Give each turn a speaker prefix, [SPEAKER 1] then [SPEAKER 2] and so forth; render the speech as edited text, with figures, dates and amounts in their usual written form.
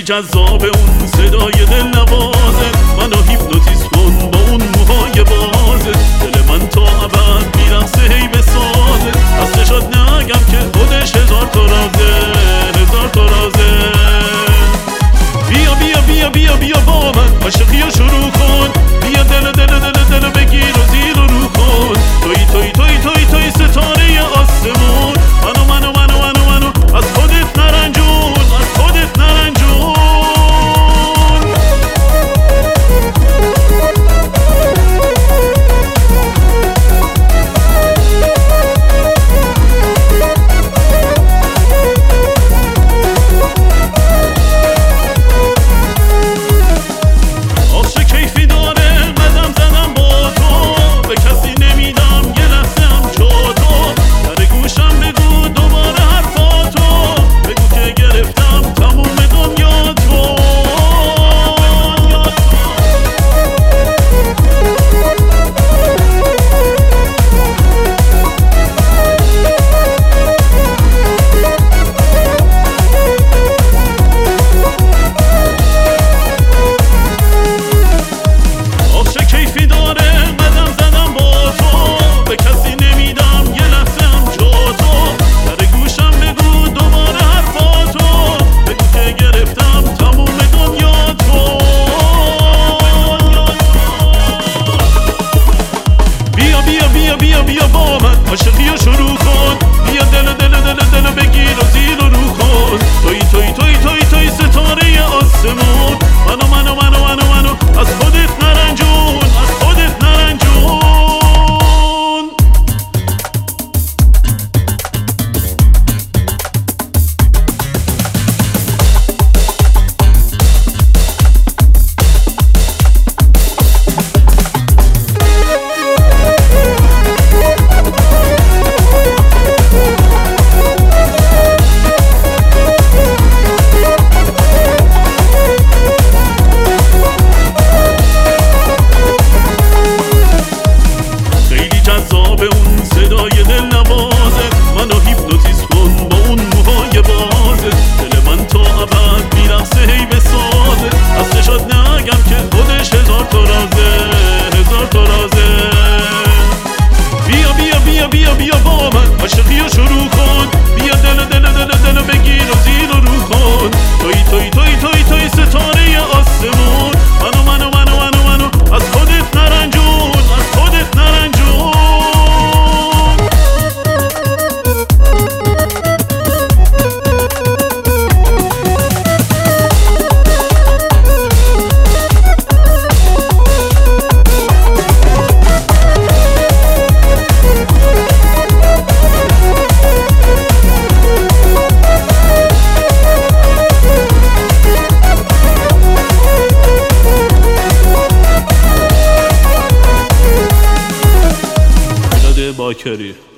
[SPEAKER 1] جذاب اون صدای دلنوازت، منو هیپنوتیزم کن با اون موهای بازت. دل من تا ابد میرقصه هی بسازت، از چشات نگم که خودش هزار تا رازه، هزار تا رازه. بیا بیا بیا بیا بیا با من عاشقیو شروع کن، بیا دل دل دل دل بگیر و زیر و رو کن. توی توی توی توی توی ستاره آسمون، منو منو منو منو منو از خودت نرنجون، از خودت نرنجون. عاشقیو شروع کن، بیا دل دل دل دل بگیر و زیر و رو کن. توی توی توی توی توی ستاره آسمون، منو منو منو منو منو از خودت نرنجون، از خودت نرنجون. جذاب اون صدای دلنوازت، منو هیپنوتیزم کن با اون موهای بازت. دل من تا ابد میرقصه هی بسازت، از چشات نگم که خودش هزار تا رازه، هزار تا رازه. بیا بیا بیا بیا بیا با من عاشقیو شروع کن، بیا دل دل دل دل بگیر و زیر و رو کن. توی توی توی توی توی ستاره آسمون، منو منو منو منو منو از خودت نرنجون، از خودت نرنجون. باکری